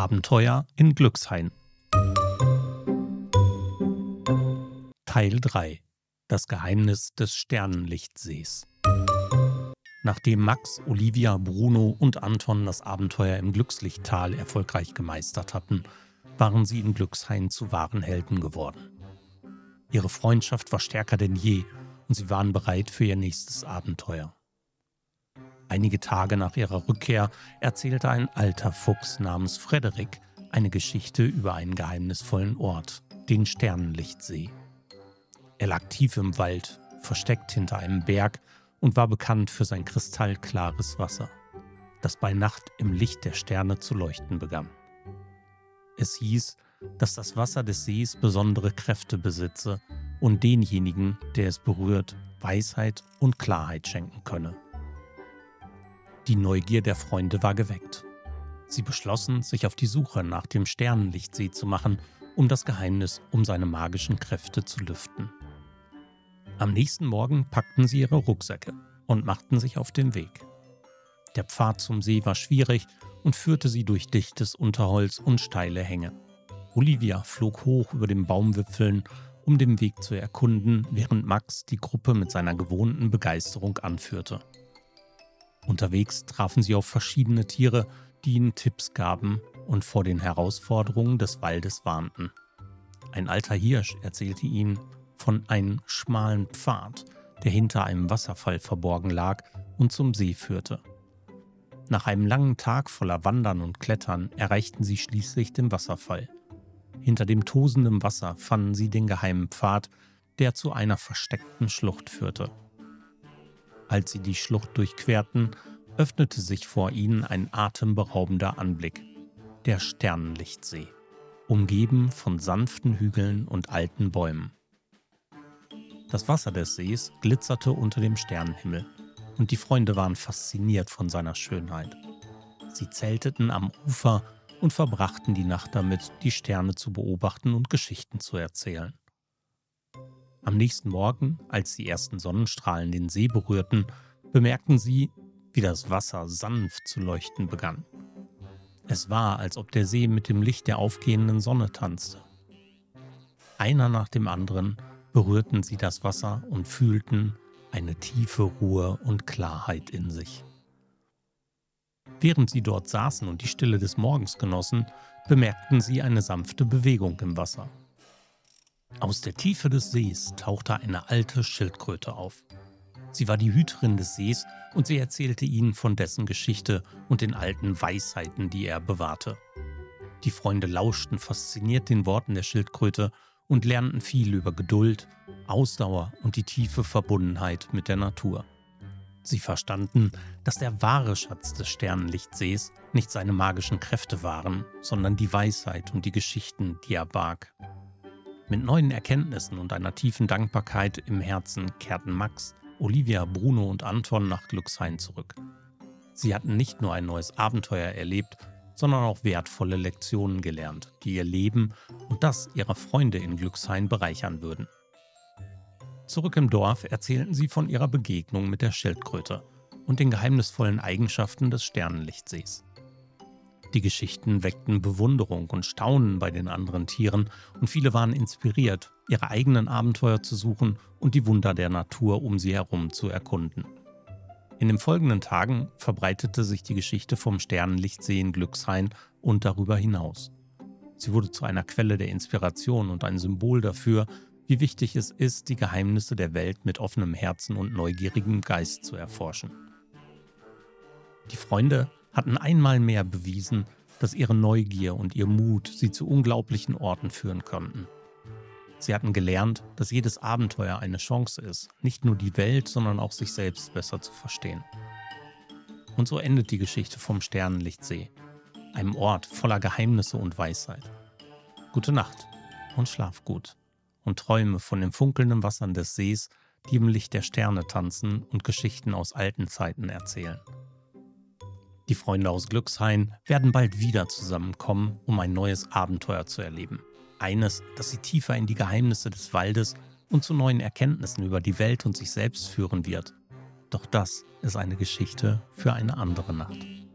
Abenteuer in Glückshain. Teil 3: Das Geheimnis des Sternenlichtsees. Nachdem Max, Olivia, Bruno und Anton das Abenteuer im Glückslichttal erfolgreich gemeistert hatten, waren sie in Glückshain zu wahren Helden geworden. Ihre Freundschaft war stärker denn je und sie waren bereit für ihr nächstes Abenteuer. Einige Tage nach ihrer Rückkehr erzählte ein alter Fuchs namens Frederik eine Geschichte über einen geheimnisvollen Ort, den Sternenlichtsee. Er lag tief im Wald, versteckt hinter einem Berg und war bekannt für sein kristallklares Wasser, das bei Nacht im Licht der Sterne zu leuchten begann. Es hieß, dass das Wasser des Sees besondere Kräfte besitze und denjenigen, der es berührt, Weisheit und Klarheit schenken könne. Die Neugier der Freunde war geweckt. Sie beschlossen, sich auf die Suche nach dem Sternenlichtsee zu machen, um das Geheimnis um seine magischen Kräfte zu lüften. Am nächsten Morgen packten sie ihre Rucksäcke und machten sich auf den Weg. Der Pfad zum See war schwierig und führte sie durch dichtes Unterholz und steile Hänge. Olivia flog hoch über den Baumwipfeln, um den Weg zu erkunden, während Max die Gruppe mit seiner gewohnten Begeisterung anführte. Unterwegs trafen sie auf verschiedene Tiere, die ihnen Tipps gaben und vor den Herausforderungen des Waldes warnten. Ein alter Hirsch erzählte ihnen von einem schmalen Pfad, der hinter einem Wasserfall verborgen lag und zum See führte. Nach einem langen Tag voller Wandern und Klettern erreichten sie schließlich den Wasserfall. Hinter dem tosenden Wasser fanden sie den geheimen Pfad, der zu einer versteckten Schlucht führte. Als sie die Schlucht durchquerten, öffnete sich vor ihnen ein atemberaubender Anblick: der Sternenlichtsee, umgeben von sanften Hügeln und alten Bäumen. Das Wasser des Sees glitzerte unter dem Sternenhimmel und die Freunde waren fasziniert von seiner Schönheit. Sie zelteten am Ufer und verbrachten die Nacht damit, die Sterne zu beobachten und Geschichten zu erzählen. Am nächsten Morgen, als die ersten Sonnenstrahlen den See berührten, bemerkten sie, wie das Wasser sanft zu leuchten begann. Es war, als ob der See mit dem Licht der aufgehenden Sonne tanzte. Einer nach dem anderen berührten sie das Wasser und fühlten eine tiefe Ruhe und Klarheit in sich. Während sie dort saßen und die Stille des Morgens genossen, bemerkten sie eine sanfte Bewegung im Wasser. Aus der Tiefe des Sees tauchte eine alte Schildkröte auf. Sie war die Hüterin des Sees und sie erzählte ihnen von dessen Geschichte und den alten Weisheiten, die er bewahrte. Die Freunde lauschten fasziniert den Worten der Schildkröte und lernten viel über Geduld, Ausdauer und die tiefe Verbundenheit mit der Natur. Sie verstanden, dass der wahre Schatz des Sternenlichtsees nicht seine magischen Kräfte waren, sondern die Weisheit und die Geschichten, die er barg. Mit neuen Erkenntnissen und einer tiefen Dankbarkeit im Herzen kehrten Max, Olivia, Bruno und Anton nach Glückshain zurück. Sie hatten nicht nur ein neues Abenteuer erlebt, sondern auch wertvolle Lektionen gelernt, die ihr Leben und das ihrer Freunde in Glückshain bereichern würden. Zurück im Dorf erzählten sie von ihrer Begegnung mit der Schildkröte und den geheimnisvollen Eigenschaften des Sternenlichtsees. Die Geschichten weckten Bewunderung und Staunen bei den anderen Tieren und viele waren inspiriert, ihre eigenen Abenteuer zu suchen und die Wunder der Natur um sie herum zu erkunden. In den folgenden Tagen verbreitete sich die Geschichte vom Sternenlichtsee in Glückshain und darüber hinaus. Sie wurde zu einer Quelle der Inspiration und ein Symbol dafür, wie wichtig es ist, die Geheimnisse der Welt mit offenem Herzen und neugierigem Geist zu erforschen. Die Freunde hatten einmal mehr bewiesen, dass ihre Neugier und ihr Mut sie zu unglaublichen Orten führen konnten. Sie hatten gelernt, dass jedes Abenteuer eine Chance ist, nicht nur die Welt, sondern auch sich selbst besser zu verstehen. Und so endet die Geschichte vom Sternenlichtsee, einem Ort voller Geheimnisse und Weisheit. Gute Nacht und schlaf gut und träume von den funkelnden Wassern des Sees, die im Licht der Sterne tanzen und Geschichten aus alten Zeiten erzählen. Die Freunde aus Glückshain werden bald wieder zusammenkommen, um ein neues Abenteuer zu erleben. Eines, das sie tiefer in die Geheimnisse des Waldes und zu neuen Erkenntnissen über die Welt und sich selbst führen wird. Doch das ist eine Geschichte für eine andere Nacht.